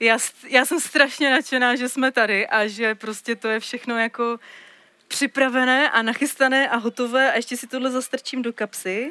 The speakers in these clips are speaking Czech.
Já jsem strašně nadšená, že jsme tady a že prostě to je všechno jako připravené a nachystané a hotové a ještě si tohle zastrčím do kapsy.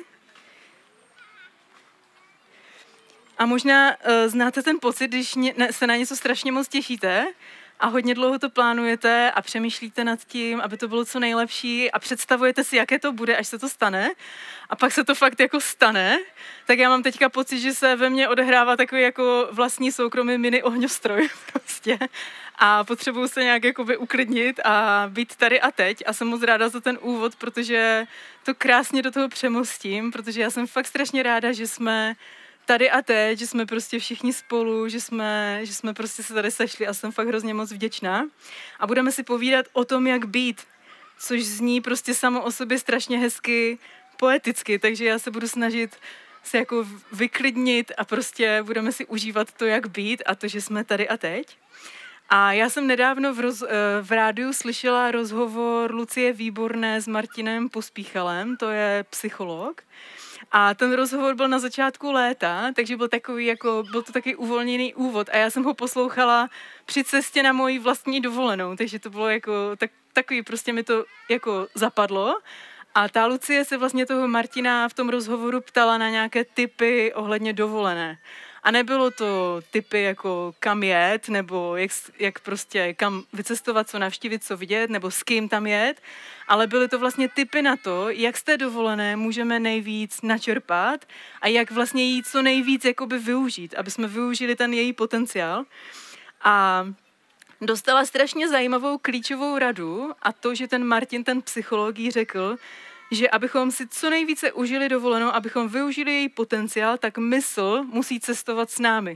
A možná znáte ten pocit, když se na něco strašně moc těšíte a hodně dlouho to plánujete a přemýšlíte nad tím, aby to bylo co nejlepší a představujete si, jaké to bude, až se to stane a pak se to fakt jako stane, tak já mám teďka pocit, že se ve mně odehrává takový jako vlastní soukromý mini ohňostroj prostě a potřebuju se nějak jakoby uklidnit a být tady a teď a jsem moc ráda za ten úvod, protože to krásně do toho přemostím, protože já jsem fakt strašně ráda, že jsme tady a teď, že jsme prostě všichni spolu, že jsme prostě se tady sešli a jsem fakt hrozně moc vděčná. A budeme si povídat o tom, jak být, což zní prostě samo o sobě strašně hezky, poeticky, takže já se budu snažit se jako vyklidnit a prostě budeme si užívat to, jak být a to, že jsme tady a teď. A já jsem nedávno v rádiu slyšela rozhovor Lucie Výborné s Martinem Pospíchalem, to je psycholog. A ten rozhovor byl na začátku léta, takže byl to takový uvolněný úvod a já jsem ho poslouchala při cestě na moji vlastní dovolenou, takže to bylo jako takový, prostě mi to jako zapadlo. A ta Lucie se vlastně toho Martina v tom rozhovoru ptala na nějaké tipy ohledně dovolené. A nebylo to tipy jako kam jet, nebo jak prostě kam vycestovat, co navštívit, co vidět, nebo s kým tam jet, ale byly to vlastně tipy na to, jak z té dovolené můžeme nejvíc načerpat a jak vlastně jí co nejvíc jakoby využít, aby jsme využili ten její potenciál. A dostala strašně zajímavou klíčovou radu a to, že ten Martin, ten psycholog, jí řekl, že abychom si co nejvíce užili dovolenou, abychom využili její potenciál, tak mysl musí cestovat s námi.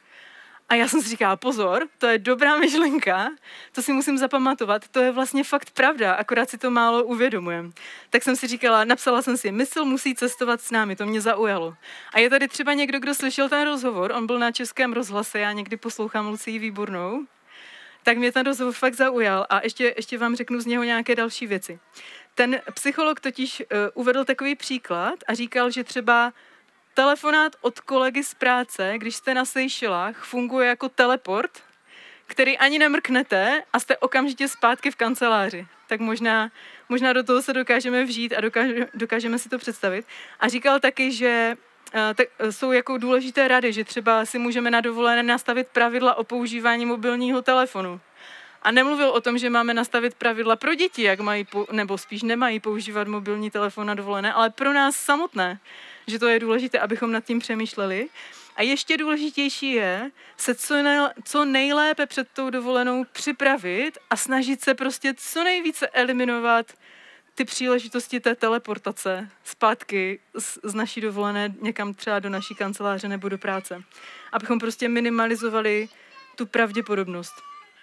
A já jsem si říkala, pozor, to je dobrá myšlenka, to si musím zapamatovat, to je vlastně fakt pravda, akorát si to málo uvědomujem. Tak jsem si říkala, napsala jsem si, mysl musí cestovat s námi, to mě zaujalo. A je tady třeba někdo, kdo slyšel ten rozhovor, on byl na Českém rozhlase, já někdy poslouchám Lucii Výbornou, tak mě ten rozhovor fakt zaujal a ještě vám řeknu z něho nějaké další věci. Ten psycholog totiž uvedl takový příklad a říkal, že třeba telefonát od kolegy z práce, když jste na Seychelách, funguje jako teleport, který ani nemrknete a jste okamžitě zpátky v kanceláři. Tak možná do toho se dokážeme vžít a dokážeme si to představit. A říkal taky, že jsou jako důležité rady, že třeba si můžeme na dovolené nastavit pravidla o používání mobilního telefonu. A nemluvil o tom, že máme nastavit pravidla pro děti, jak mají, nebo spíš nemají používat mobilní telefon na dovolené, ale pro nás samotné, že to je důležité, abychom nad tím přemýšleli. A ještě důležitější je se co nejlépe před tou dovolenou připravit a snažit se prostě co nejvíce eliminovat ty příležitosti té teleportace zpátky z naší dovolené někam třeba do naší kanceláře nebo do práce. Abychom prostě minimalizovali tu pravděpodobnost.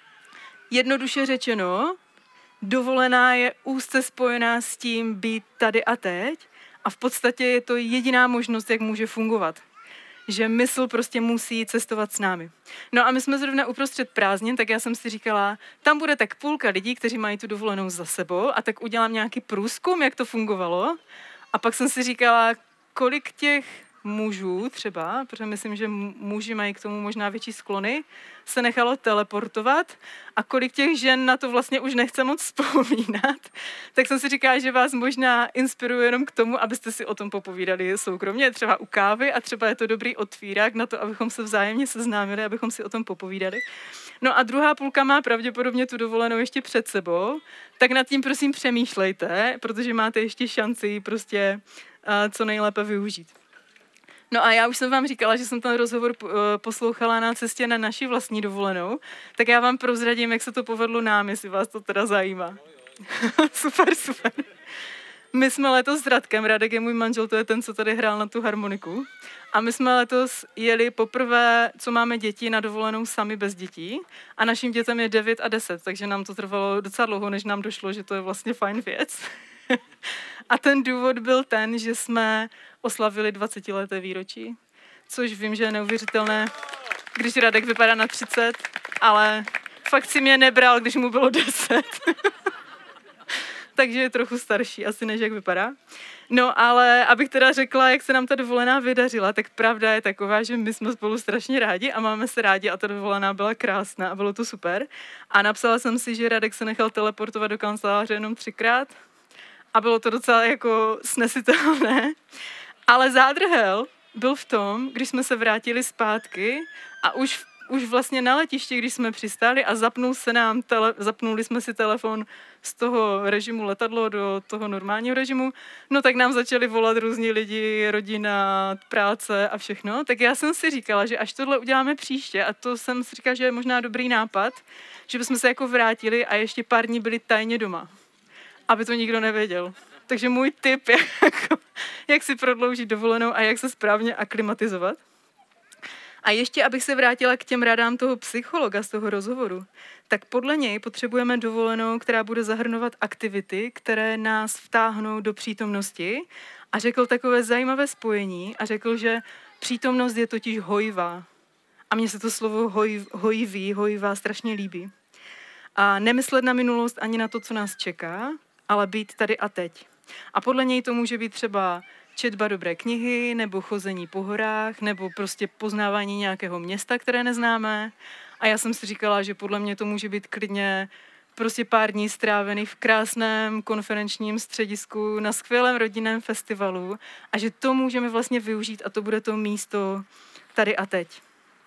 Jednoduše řečeno, dovolená je úzce spojená s tím být tady a teď a v podstatě je to jediná možnost, jak může fungovat. Že mysl prostě musí cestovat s námi. No a my jsme zrovna uprostřed prázdnin, tak já jsem si říkala, tam bude tak půlka lidí, kteří mají tu dovolenou za sebou a tak udělám nějaký průzkum, jak to fungovalo. A pak jsem si říkala, kolik těch mužů třeba, protože myslím, že muži mají k tomu možná větší sklony, se nechalo teleportovat a kolik těch žen na to vlastně už nechce moc vzpomínat, tak jsem si říkala, že vás možná inspiruje jenom k tomu, abyste si o tom popovídali soukromně, třeba u kávy a třeba je to dobrý otvírák na to, abychom se vzájemně seznámili, abychom si o tom popovídali. No a druhá půlka má pravděpodobně tu dovolenou ještě před sebou, tak nad tím prosím přemýšlejte, protože máte ještě šanci prostě co nejlépe využít. No a já už jsem vám říkala, že jsem ten rozhovor poslouchala na cestě na naši vlastní dovolenou, tak já vám prozradím, jak se to povedlo nám, jestli vás to teda zajímá. Super. My jsme letos s Radkem, Radek je můj manžel, to je ten, co tady hrál na tu harmoniku, a my jsme letos jeli poprvé, co máme děti, na dovolenou sami bez dětí a našim dětem je 9 a 10, takže nám to trvalo docela dlouho, než nám došlo, že to je vlastně fajn věc. A ten důvod byl ten, že jsme oslavili 20leté výročí, což vím, že je neuvěřitelné, když Radek vypadá na 30, ale fakt si mě nebral, když mu bylo 10. takže je trochu starší, asi než jak vypadá. No ale abych teda řekla, jak se nám ta dovolená vydařila, tak pravda je taková, že my jsme spolu strašně rádi a máme se rádi a ta dovolená byla krásná a bylo to super. A napsala jsem si, že Radek se nechal teleportovat do kanceláře jenom 3krát a bylo to docela jako snesitelné. Ale zádrhel byl v tom, když jsme se vrátili zpátky a už vlastně na letišti, když jsme přistáli a zapnuli jsme si telefon z toho režimu letadlo do toho normálního režimu, no tak nám začali volat různí lidi, rodina, práce a všechno. Tak já jsem si říkala, že až tohle uděláme příště, a to jsem si říkala, že je možná dobrý nápad, že bychom se jako vrátili a ještě pár dní byli tajně doma, aby to nikdo nevěděl. Takže můj tip je, jak si prodloužit dovolenou a jak se správně aklimatizovat. A ještě, abych se vrátila k těm radám toho psychologa z toho rozhovoru, tak podle něj potřebujeme dovolenou, která bude zahrnovat aktivity, které nás vtáhnou do přítomnosti. A řekl takové zajímavé spojení a řekl, že přítomnost je totiž hojivá. A mně se to slovo hojivá strašně líbí. A nemyslet na minulost ani na to, co nás čeká, ale být tady a teď. A podle něj to může být třeba četba dobré knihy, nebo chození po horách, nebo prostě poznávání nějakého města, které neznáme. A já jsem si říkala, že podle mě to může být klidně prostě pár dní strávených v krásném konferenčním středisku na skvělém rodinném festivalu a že to můžeme vlastně využít a to bude to místo tady a teď.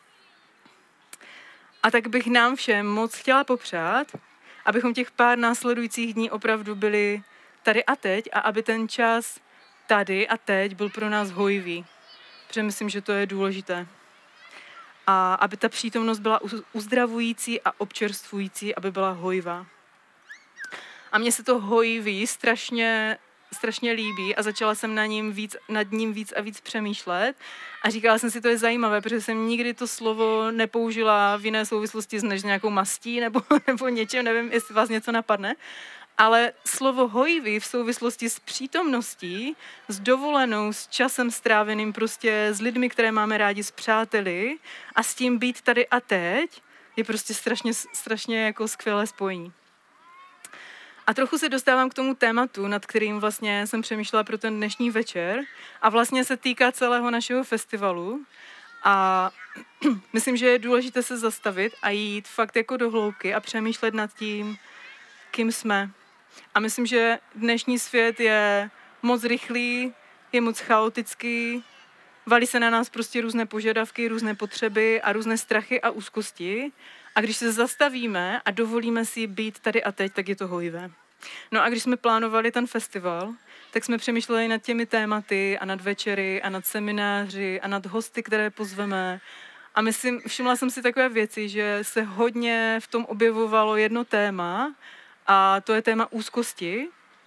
A tak bych nám všem moc chtěla popřát, abychom těch pár následujících dní opravdu byli tady a teď a aby ten čas tady a teď byl pro nás hojivý. Protože myslím, že to je důležité. A aby ta přítomnost byla uzdravující a občerstvující, aby byla hojivá. A mně se to hojivý strašně líbí a začala jsem nad ním víc a víc přemýšlet a říkala jsem si, to je zajímavé, protože jsem nikdy to slovo nepoužila v jiné souvislosti než nějakou mastí nebo něčem, nevím, jestli vás něco napadne, ale slovo hojivý v souvislosti s přítomností, s dovolenou, s časem stráveným prostě s lidmi, které máme rádi, s přáteli a s tím být tady a teď je prostě strašně jako skvělé spojení. A trochu se dostávám k tomu tématu, nad kterým vlastně jsem přemýšlela pro ten dnešní večer a vlastně se týká celého našeho festivalu a myslím, že je důležité se zastavit a jít fakt jako do hloubky a přemýšlet nad tím, kým jsme. A myslím, že dnešní svět je moc rychlý, je moc chaotický, valí se na nás prostě různé požadavky, různé potřeby a různé strachy a úzkosti. A když se zastavíme a dovolíme si být tady a teď, tak je to hojivé. No a když jsme plánovali ten festival, tak jsme přemýšleli nad těmi tématy a nad večery a nad semináři a nad hosty, které pozveme. A všimla jsem si takové věci, že se hodně v tom objevovalo jedno téma a to je téma úzkosti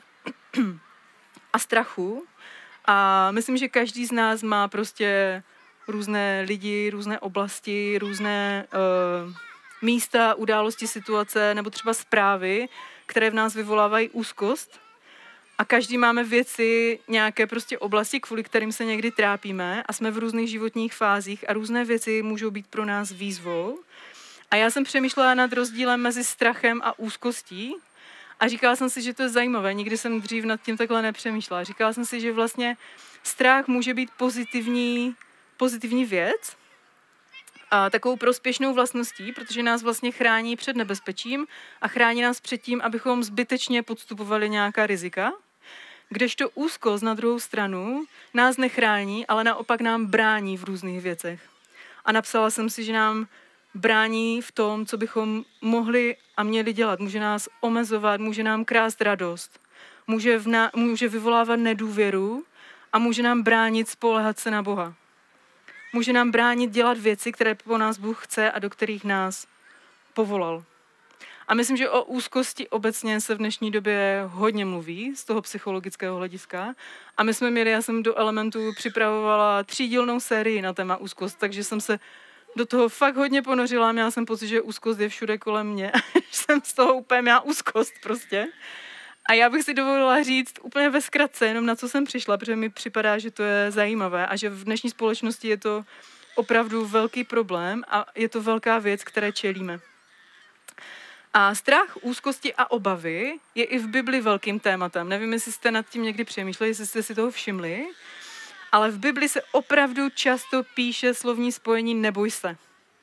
a strachu. A myslím, že každý z nás má prostě různé lidi, různé oblasti, různé místa, události, situace nebo třeba zprávy, které v nás vyvolávají úzkost. A každý máme věci, nějaké prostě oblasti, kvůli kterým se někdy trápíme a jsme v různých životních fázích a různé věci můžou být pro nás výzvou. A já jsem přemýšlela nad rozdílem mezi strachem a úzkostí a říkala jsem si, že to je zajímavé. Nikdy jsem dřív nad tím takhle nepřemýšlela. Říkala jsem si, že vlastně strach může být pozitivní věc, a takovou prospěšnou vlastností, protože nás vlastně chrání před nebezpečím a chrání nás před tím, abychom zbytečně podstupovali nějaká rizika. Kdežto úzkost na druhou stranu nás nechrání, ale naopak nám brání v různých věcech. A napsala jsem si, že nám brání v tom, co bychom mohli a měli dělat. Může nás omezovat, může nám krást radost, může vyvolávat nedůvěru a může nám bránit spoléhat se na Boha. Může nám bránit dělat věci, které po nás Bůh chce a do kterých nás povolal. A myslím, že o úzkosti obecně se v dnešní době hodně mluví z toho psychologického hlediska. A já jsem do Elementu připravovala 3dílnou sérii na téma úzkost, takže jsem se do toho fakt hodně ponořila. Měla jsem pocit, že úzkost je všude kolem mě. Jsem z toho úplně měla úzkost prostě. A já bych si dovolila říct úplně ve zkratce, jenom na co jsem přišla, protože mi připadá, že to je zajímavé a že v dnešní společnosti je to opravdu velký problém a je to velká věc, které čelíme. A strach, úzkosti a obavy je i v Bibli velkým tématem. Nevím, jestli jste nad tím někdy přemýšleli, jestli jste si toho všimli, ale v Bibli se opravdu často píše slovní spojení neboj se.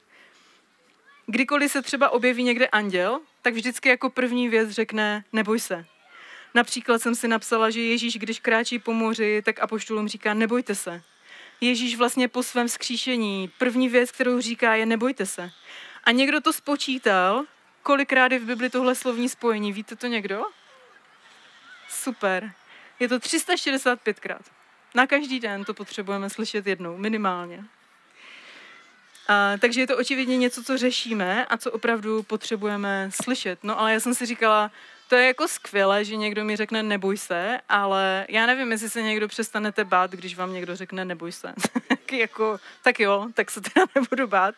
Kdykoliv se třeba objeví někde anděl, tak vždycky jako první věc řekne neboj se. Například jsem si napsala, že Ježíš, když kráčí po moři, tak apoštolům říká nebojte se. Ježíš vlastně po svém vzkříšení, první věc, kterou říká, je nebojte se. A někdo to spočítal, kolikrát je v Bibli tohle slovní spojení. Víte to někdo? Super. Je to 365krát. Na každý den to potřebujeme slyšet jednou, minimálně. Takže je to očividně něco, co řešíme a co opravdu potřebujeme slyšet. No ale já jsem si říkala, to je jako skvělé, že někdo mi řekne neboj se, ale já nevím, jestli se někdo přestanete bát, když vám někdo řekne neboj se. tak jo, tak se teda nebudu bát.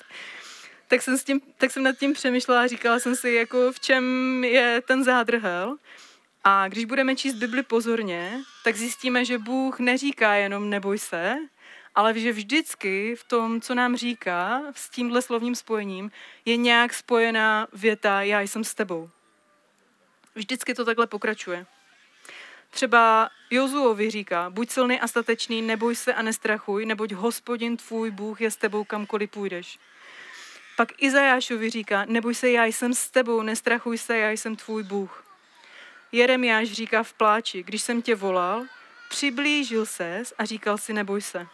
Tak jsem nad tím přemýšlela a říkala jsem si, jako v čem je ten zádrhel. A když budeme číst Bibli pozorně, tak zjistíme, že Bůh neříká jenom neboj se, ale že vždycky v tom, co nám říká, s tímhle slovním spojením, je nějak spojená věta já jsem s tebou. Vždycky to takhle pokračuje. Třeba Jozuovi říká, buď silný a statečný, neboj se a nestrachuj, neboť Hospodin tvůj Bůh je s tebou kamkoliv půjdeš. Pak Izajášovi říká, neboj se, já jsem s tebou, nestrachuj se, já jsem tvůj Bůh. Jeremiáš říká v pláči, když jsem tě volal, přiblížil ses a říkal si, neboj se.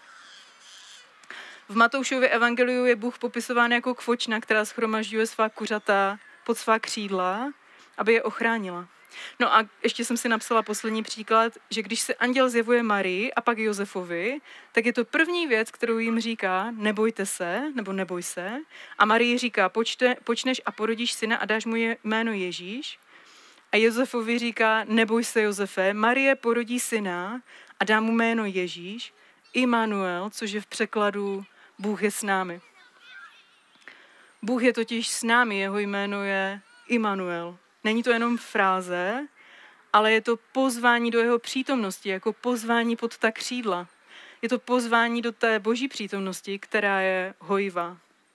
V Matoušově evangeliu je Bůh popisován jako kvočna, která shromažďuje svá kuřata pod svá křídla, aby je ochránila. No a ještě jsem si napsala poslední příklad, že když se anděl zjevuje Marii a pak Josefovi, tak je to první věc, kterou jim říká, nebojte se, nebo neboj se. A Marii říká, počneš a porodíš syna a dáš mu jméno Ježíš. A Josefovi říká, neboj se Josefe, Marie porodí syna a dá mu jméno Ježíš, Immanuel, což je v překladu Bůh je s námi. Bůh je totiž s námi, jeho jméno je Immanuel. Není to jenom fráze, ale je to pozvání do jeho přítomnosti, jako pozvání pod ta křídla. Je to pozvání do té boží přítomnosti, která je hojivá.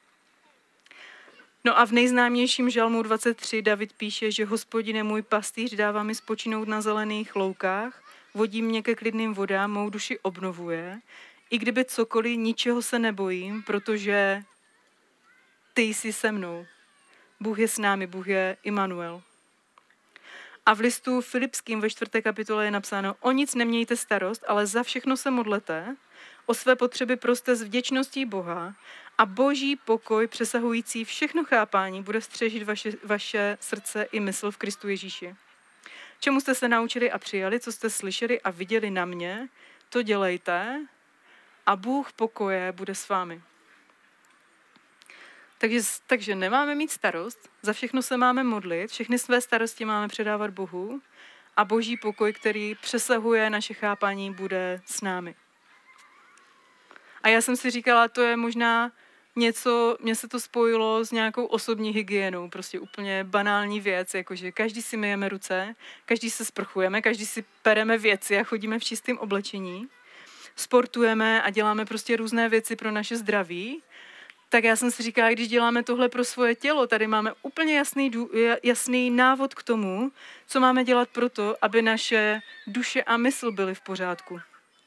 No a v nejznámějším žalmu 23 David píše, že Hospodin je můj pastýř, dává mi spočinout na zelených loukách, vodí mě ke klidným vodám, mou duši obnovuje. I kdyby cokoliv, ničeho se nebojím, protože ty jsi se mnou. Bůh je s námi, Bůh je Immanuel. A v listu Filipským ve 4. kapitole je napsáno, o nic nemějte starost, ale za všechno se modlete, o své potřeby proste s vděčností Boha a boží pokoj přesahující všechno chápání bude střežit vaše srdce i mysl v Kristu Ježíši. Čemu jste se naučili a přijali, co jste slyšeli a viděli na mě, to dělejte a Bůh pokoje bude s vámi. Takže nemáme mít starost, za všechno se máme modlit, všechny své starosti máme předávat Bohu a boží pokoj, který přesahuje naše chápání, bude s námi. A já jsem si říkala, to je možná něco, mně se to spojilo s nějakou osobní hygienou, prostě úplně banální věc, jakože každý si myjeme ruce, každý se sprchujeme, každý si pereme věci a chodíme v čistém oblečení, sportujeme a děláme prostě různé věci pro naše zdraví. Tak já jsem si říkala, když děláme tohle pro svoje tělo, tady máme úplně jasný návod k tomu, co máme dělat pro to, aby naše duše a mysl byly v pořádku.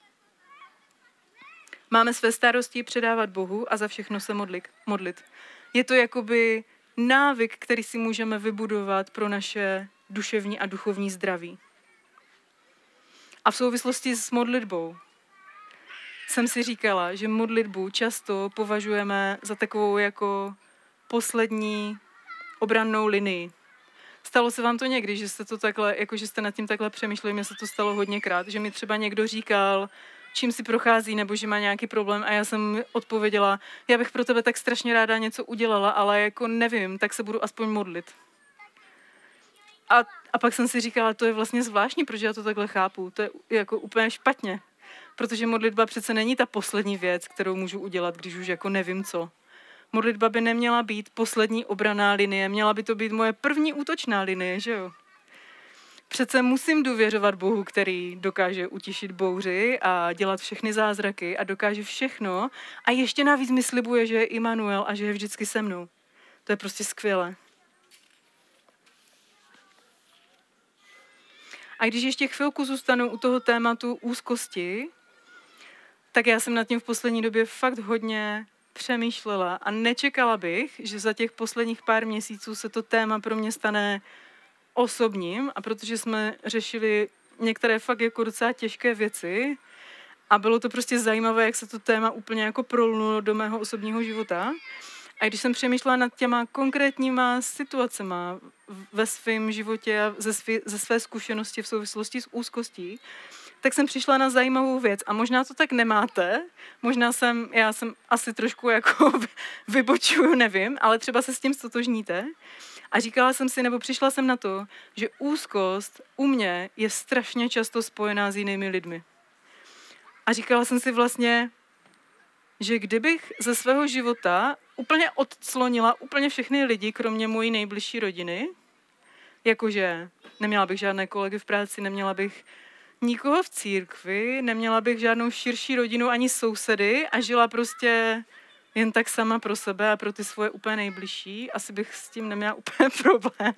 Máme své starosti předávat Bohu a za všechno se modlit. Je to jakoby návyk, který si můžeme vybudovat pro naše duševní a duchovní zdraví. A v souvislosti s modlitbou jsem si říkala, že modlitbu často považujeme za takovou jako poslední obrannou linii. Stalo se vám to někdy, že jste to takhle, jako že jste nad tím takhle přemýšleli, mně se to stalo hodněkrát, že mi třeba někdo říkal, čím si prochází, nebo že má nějaký problém a já jsem odpověděla, já bych pro tebe tak strašně ráda něco udělala, ale jako nevím, tak se budu aspoň modlit. A pak jsem si říkala, to je vlastně zvláštní, protože já to takhle chápu, to je jako úplně špatně. Protože modlitba přece není ta poslední věc, kterou můžu udělat, když už jako nevím co. Modlitba by neměla být poslední obranná linie, měla by to být moje první útočná linie, že jo? Přece musím důvěřovat Bohu, který dokáže utišit bouři a dělat všechny zázraky a dokáže všechno a ještě navíc mi slibuje, že je Immanuel a že je vždycky se mnou. To je prostě skvělé. A když ještě chvilku zůstanu u toho tématu úzkosti, tak já jsem nad tím v poslední době fakt hodně přemýšlela a nečekala bych, že za těch posledních pár měsíců se to téma pro mě stane osobním, a protože jsme řešili některé fakt jako docela těžké věci a bylo to prostě zajímavé, jak se to téma úplně jako prolnulo do mého osobního života. A když jsem přemýšlela nad těma konkrétníma situacema ve svém životě a ze své zkušenosti v souvislosti s úzkostí, tak jsem přišla na zajímavou věc. A možná to tak nemáte, já jsem asi trošku jako vybočuju, nevím, ale třeba se s tím stotožníte. A říkala jsem si, nebo přišla jsem na to, že úzkost u mě je strašně často spojená s jinými lidmi. A říkala jsem si vlastně, že kdybych ze svého života úplně odclonila úplně všechny lidi, kromě mojí nejbližší rodiny, jakože neměla bych žádné kolegy v práci, neměla bych nikoho v církvi, neměla bych žádnou širší rodinu ani sousedy a žila prostě jen tak sama pro sebe a pro ty svoje úplně nejbližší, asi bych s tím neměla úplně problém.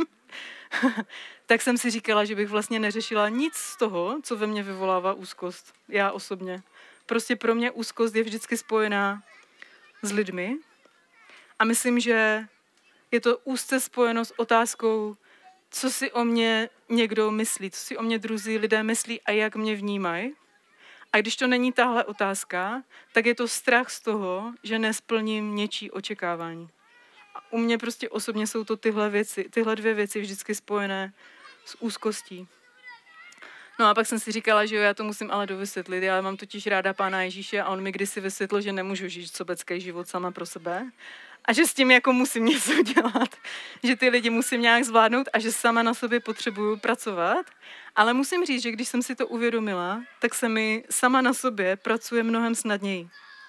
Tak jsem si říkala, že bych vlastně neřešila nic z toho, co ve mně vyvolává úzkost. Já osobně. Prostě pro mě úzkost je vždycky spojená s lidmi a myslím, že je to úzce spojeno s otázkou, co si o mě někdo myslí, co si o mě druzí lidé myslí a jak mě vnímají. A když to není tahle otázka, tak je to strach z toho, že nesplním něčí očekávání. A u mě prostě osobně jsou to tyhle dvě věci vždycky spojené s úzkostí. No a pak jsem si říkala, že jo, já to musím ale dovysvětlit. Já mám totiž ráda Pána Ježíše a on mi kdysi vysvětlil, že nemůžu žít sobecký život sama pro sebe a že s tím jako musím něco dělat, že ty lidi musím nějak zvládnout a že sama na sobě potřebuju pracovat. Ale musím říct, že když jsem si to uvědomila, tak se mi sama na sobě pracuje mnohem snadněji.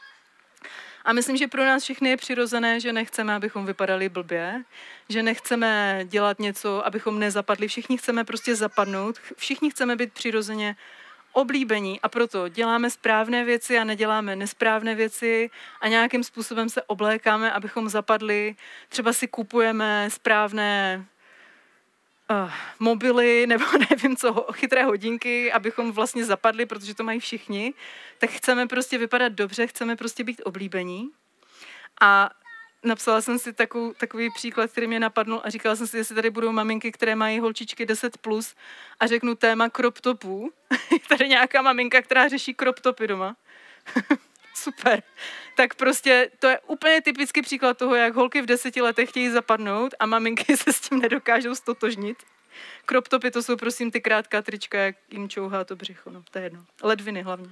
A myslím, že pro nás všechny je přirozené, že nechceme, abychom vypadali blbě, že nechceme dělat něco, abychom nezapadli. Všichni chceme prostě zapadnout, všichni chceme být přirozeně oblíbení a proto děláme správné věci a neděláme nesprávné věci a nějakým způsobem se oblékáme, abychom zapadli. Třeba si kupujeme správné mobily nebo nevím co, chytré hodinky, abychom vlastně zapadli, protože to mají všichni, tak chceme prostě vypadat dobře, chceme prostě být oblíbení. A napsala jsem si takový příklad, který mě napadl a říkala jsem si, jestli tady budou maminky, které mají holčičky 10+ a řeknu téma crop topů. Je tady nějaká maminka, která řeší crop topy doma. Super. Tak prostě to je úplně typický příklad toho, jak holky v 10 letech chtějí zapadnout a maminky se s tím nedokážou stotožnit. Crop topy to jsou prosím ty krátká trička, jak jim čouhá to břicho. No, to je jedno. Ledviny hlavně.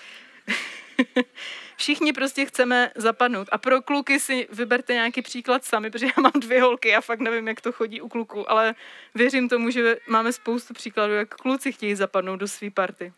Všichni prostě chceme zapadnout. A pro kluky si vyberte nějaký příklad sami, protože já mám 2 holky a fakt nevím, jak to chodí u kluků, ale věřím tomu, že máme spoustu příkladů, jak kluci chtějí zapadnout do své party.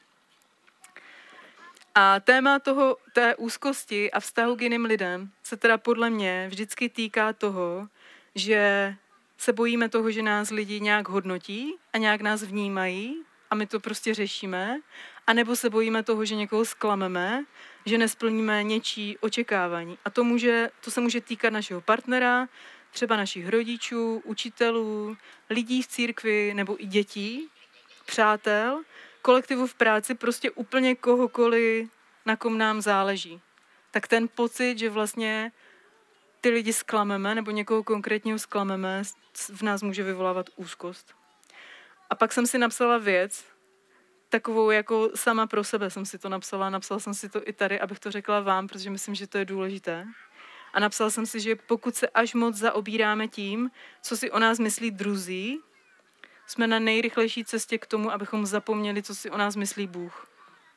A téma té úzkosti a vztahu k jiným lidem se teda podle mě vždycky týká toho, že se bojíme toho, že nás lidi nějak hodnotí a nějak nás vnímají a my to prostě řešíme, anebo se bojíme toho, že někoho zklameme, že nesplníme něčí očekávání. A to se může týkat našeho partnera, třeba našich rodičů, učitelů, lidí v církvi nebo i dětí, přátel, kolektivu v práci, prostě úplně kohokoliv, na kom nám záleží. Tak ten pocit, že vlastně ty lidi zklameme nebo někoho konkrétního zklameme, v nás může vyvolávat úzkost. A pak jsem si napsala věc, takovou jako sama pro sebe jsem si to napsala jsem si to i tady, abych to řekla vám, protože myslím, že to je důležité. A napsala jsem si, že pokud se až moc zaobíráme tím, co si o nás myslí druzí, jsme na nejrychlejší cestě k tomu, abychom zapomněli, co si o nás myslí Bůh.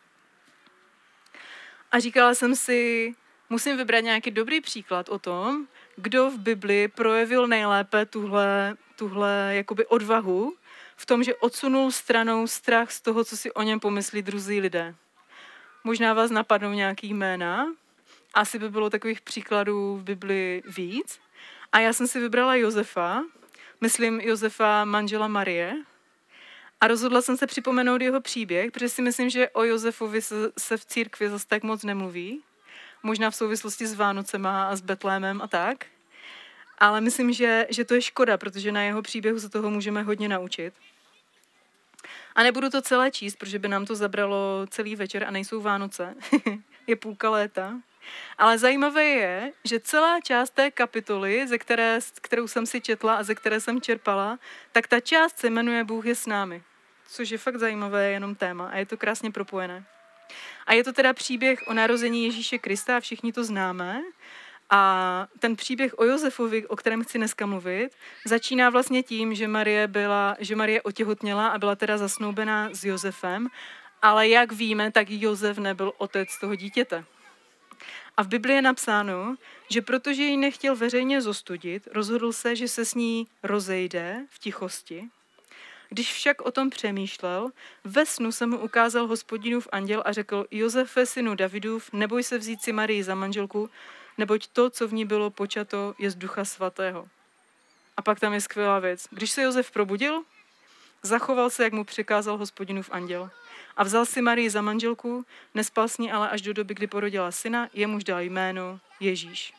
A říkala jsem si, musím vybrat nějaký dobrý příklad o tom, kdo v Bibli projevil nejlépe tuhle jakoby odvahu v tom, že odsunul stranou strach z toho, co si o něm pomyslí druzí lidé. Možná vás napadnou nějaký jména, asi by bylo takových příkladů v Bibli víc. A já jsem si vybrala Josefa, myslím Josefa manžela Marie, a rozhodla jsem se připomenout jeho příběh, protože si myslím, že o Josefovi se v církvi zase tak moc nemluví. Možná v souvislosti s Vánocema a s Betlémem a tak. Ale myslím, že to je škoda, protože na jeho příběhu se toho můžeme hodně naučit. A nebudu to celé číst, protože by nám to zabralo celý večer a nejsou Vánoce. Je půlka léta. Ale zajímavé je, že celá část té kapitoly, kterou jsem si četla a ze které jsem čerpala, tak ta část se jmenuje Bůh je s námi. Což je fakt zajímavé, jenom téma a je to krásně propojené. A je to teda příběh o narození Ježíše Krista a všichni to známe. A ten příběh o Josefovi, o kterém chci dneska mluvit, začíná vlastně tím, že Marie otěhotněla a byla teda zasnoubená s Josefem, ale jak víme, tak Josef nebyl otec toho dítěte. A v Biblii je napsáno, že protože ji nechtěl veřejně zostudit, rozhodl se, že se s ní rozejde v tichosti. Když však o tom přemýšlel, ve snu se mu ukázal Hospodinův anděl a řekl: Josefe, synu Davidův, neboj se vzít si Marii za manželku, neboť to, co v ní bylo počato, je z Ducha Svatého. A pak tam je skvělá věc. Když se Josef probudil, zachoval se, jak mu přikázal Hospodinův anděl. A vzal si Marii za manželku, nespal s ní ale až do doby, kdy porodila syna, jemuž dal jméno Ježíš.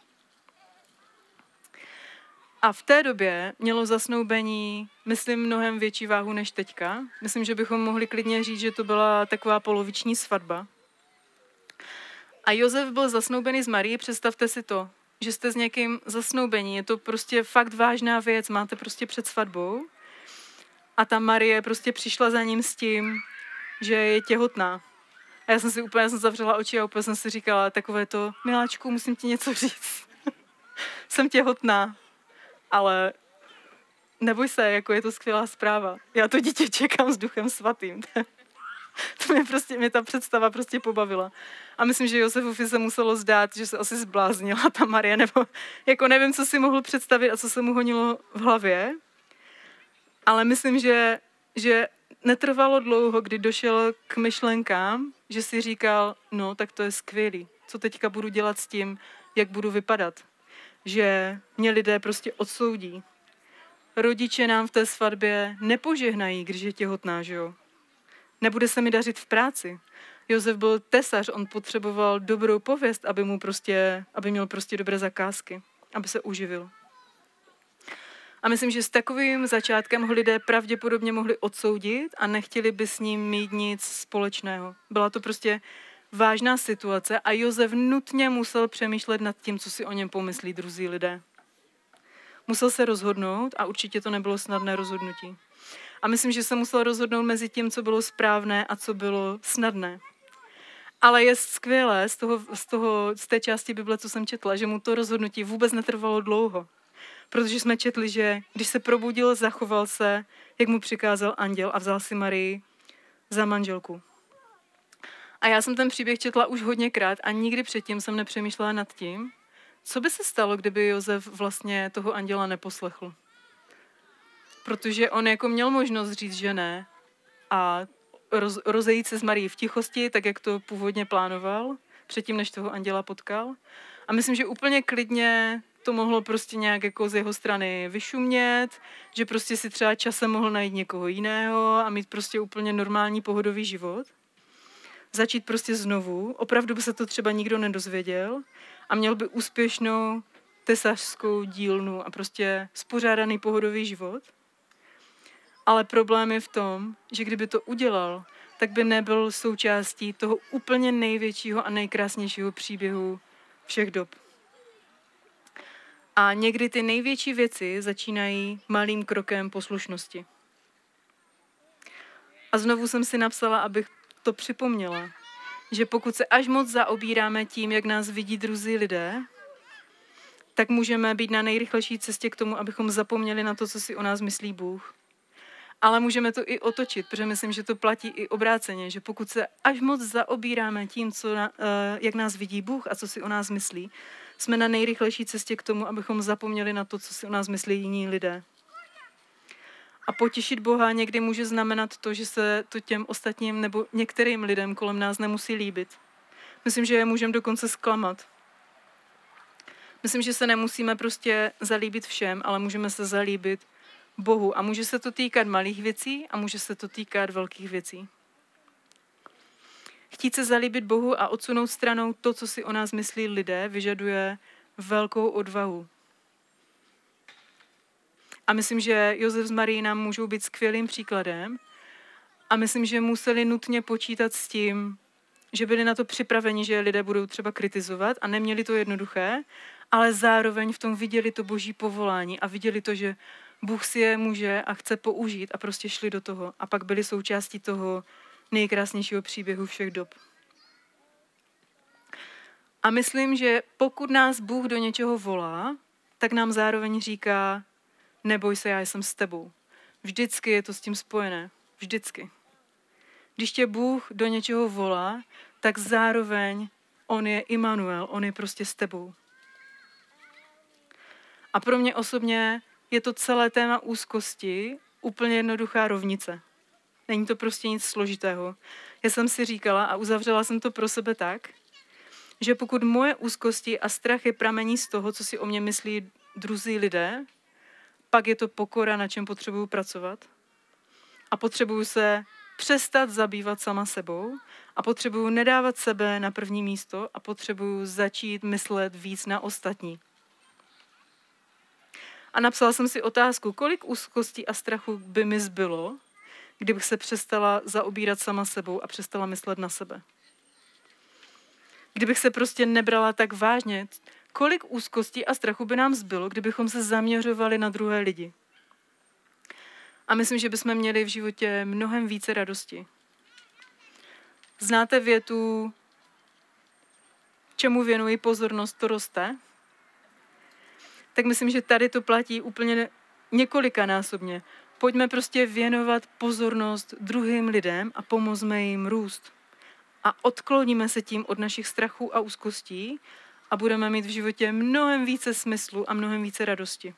A v té době mělo zasnoubení, myslím, mnohem větší váhu než teďka. Myslím, že bychom mohli klidně říct, že to byla taková poloviční svatba. A Josef byl zasnoubený s Marií, představte si to, že jste s někým zasnoubení, je to prostě fakt vážná věc, máte prostě před svatbou. A ta Marie prostě přišla za ním s tím, že je těhotná. A já jsem zavřela oči a úplně jsem si říkala takové to: miláčku, musím ti něco říct. Jsem těhotná, ale neboj se, jako je to skvělá zpráva. Já to dítě čekám s Duchem Svatým. Mě ta představa prostě pobavila. A myslím, že Josefovi se muselo zdát, že se asi zbláznila ta Marie, nebo jako nevím, co si mohl představit a co se mu honilo v hlavě. Ale myslím, že netrvalo dlouho, kdy došel k myšlenkám, že si říkal: no, tak to je skvělý. Co teďka budu dělat s tím, jak budu vypadat? Že mě lidé prostě odsoudí. Rodiče nám v té svatbě nepožehnají, když je těhotná, že jo? Nebude se mi dařit v práci. Josef byl tesař, on potřeboval dobrou pověst, aby měl prostě dobré zakázky, aby se uživil. A myslím, že s takovým začátkem ho lidé pravděpodobně mohli odsoudit a nechtěli by s ním mít nic společného. Byla to prostě vážná situace a Josef nutně musel přemýšlet nad tím, co si o něm pomyslí druzí lidé. Musel se rozhodnout a určitě to nebylo snadné rozhodnutí. A myslím, že se musel rozhodnout mezi tím, co bylo správné a co bylo snadné. Ale je skvělé z té části Bible, co jsem četla, že mu to rozhodnutí vůbec netrvalo dlouho. Protože jsme četli, že když se probudil, zachoval se, jak mu přikázal anděl a vzal si Marii za manželku. A já jsem ten příběh četla už hodněkrát a nikdy předtím jsem nepřemýšlela nad tím, co by se stalo, kdyby Josef vlastně toho anděla neposlechl. Protože on jako měl možnost říct, že ne a rozejít se s Marií v tichosti, tak jak to původně plánoval, předtím, než toho anděla potkal. A myslím, že úplně klidně to mohlo prostě nějak jako z jeho strany vyšumět, že prostě si třeba časem mohl najít někoho jiného a mít prostě úplně normální pohodový život. Začít prostě znovu, opravdu by se to třeba nikdo nedozvěděl a měl by úspěšnou tesařskou dílnu a prostě spořádaný pohodový život. Ale problém je v tom, že kdyby to udělal, tak by nebyl součástí toho úplně největšího a nejkrásnějšího příběhu všech dob. A někdy ty největší věci začínají malým krokem poslušnosti. A znovu jsem si napsala, abych to připomněla, že pokud se až moc zaobíráme tím, jak nás vidí druzí lidé, tak můžeme být na nejrychlejší cestě k tomu, abychom zapomněli na to, co si o nás myslí Bůh. Ale můžeme to i otočit, protože myslím, že to platí i obráceně, že pokud se až moc zaobíráme tím, jak nás vidí Bůh a co si o nás myslí, jsme na nejrychlejší cestě k tomu, abychom zapomněli na to, co si o nás myslí jiní lidé. A potěšit Boha někdy může znamenat to, že se to těm ostatním nebo některým lidem kolem nás nemusí líbit. Myslím, že je můžeme dokonce zklamat. Myslím, že se nemusíme prostě zalíbit všem, ale můžeme se zalíbit Bohu. A může se to týkat malých věcí a může se to týkat velkých věcí. Chtít se zalíbit Bohu a odsunout stranou to, co si o nás myslí lidé, vyžaduje velkou odvahu. A myslím, že Josef s Marií nám můžou být skvělým příkladem A myslím, že museli nutně počítat s tím, že byli na to připraveni, že lidé budou třeba kritizovat a neměli to jednoduché, ale zároveň v tom viděli to boží povolání a viděli to, že Bůh si je může a chce použít a prostě šli do toho. A pak byli součástí toho nejkrásnějšího příběhu všech dob. A myslím, že pokud nás Bůh do něčeho volá, tak nám zároveň říká, neboj se, já jsem s tebou. Vždycky je to s tím spojené. Vždycky. Když tě Bůh do něčeho volá, tak zároveň on je Immanuel, on je prostě s tebou. A pro mě osobně je to celé téma úzkosti úplně jednoduchá rovnice. Není to prostě nic složitého. Já jsem si říkala a uzavřela jsem to pro sebe tak, že pokud moje úzkosti a strachy pramení z toho, co si o mě myslí druzí lidé, pak je to pokora, na čem potřebuju pracovat. A potřebuju se přestat zabývat sama sebou a potřebuju nedávat sebe na první místo a potřebuju začít myslet víc na ostatní. A napsala jsem si otázku, kolik úzkostí a strachu by mi zbylo, kdybych se přestala zaobírat sama sebou a přestala myslet na sebe. Kdybych se prostě nebrala tak vážně, kolik úzkostí a strachu by nám zbylo, kdybychom se zaměřovali na druhé lidi. A myslím, že bychom měli v životě mnohem více radosti. Znáte větu, čemu věnuji pozornost, to roste? Tak myslím, že tady to platí úplně několikanásobně. Pojďme prostě věnovat pozornost druhým lidem a pomozme jim růst. A odkloníme se tím od našich strachů a úzkostí a budeme mít v životě mnohem více smyslu a mnohem více radosti.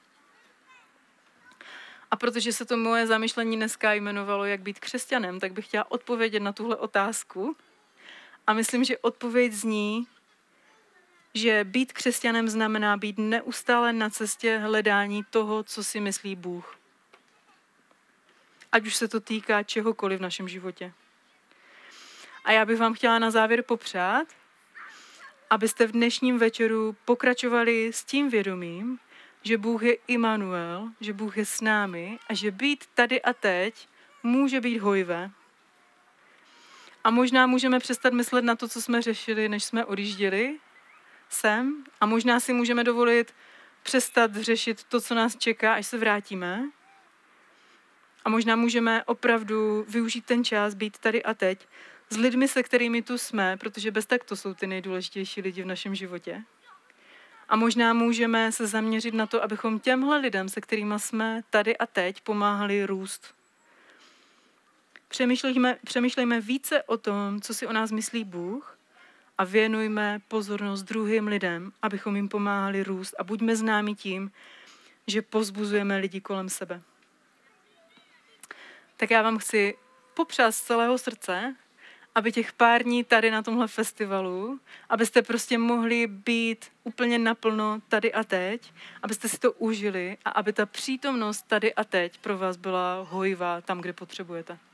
A protože se to moje zamyšlení dneska jmenovalo, jak být křesťanem, tak bych chtěla odpovědět na tuhle otázku. A myslím, že odpověď zní, že být křesťanem znamená být neustále na cestě hledání toho, co si myslí Bůh. Ať už se to týká čehokoliv v našem životě. A já bych vám chtěla na závěr popřát, abyste v dnešním večeru pokračovali s tím vědomím, že Bůh je Immanuel, že Bůh je s námi a že být tady a teď může být hojvé. A možná můžeme přestat myslet na to, co jsme řešili, než jsme odjížděli sem. A možná si můžeme dovolit přestat řešit to, co nás čeká, až se vrátíme. A možná můžeme opravdu využít ten čas, být tady a teď s lidmi, se kterými tu jsme, protože bez tak to jsou ty nejdůležitější lidi v našem životě. A možná můžeme se zaměřit na to, abychom těmhle lidem, se kterými jsme tady a teď, pomáhali růst. Přemýšlejme více o tom, co si o nás myslí Bůh a věnujme pozornost druhým lidem, abychom jim pomáhali růst a buďme známi tím, že povzbuzujeme lidi kolem sebe. Tak já vám chci popřát z celého srdce, aby těch pár dní tady na tomhle festivalu, abyste prostě mohli být úplně naplno tady a teď, abyste si to užili a aby ta přítomnost tady a teď pro vás byla hojivá tam, kde potřebujete.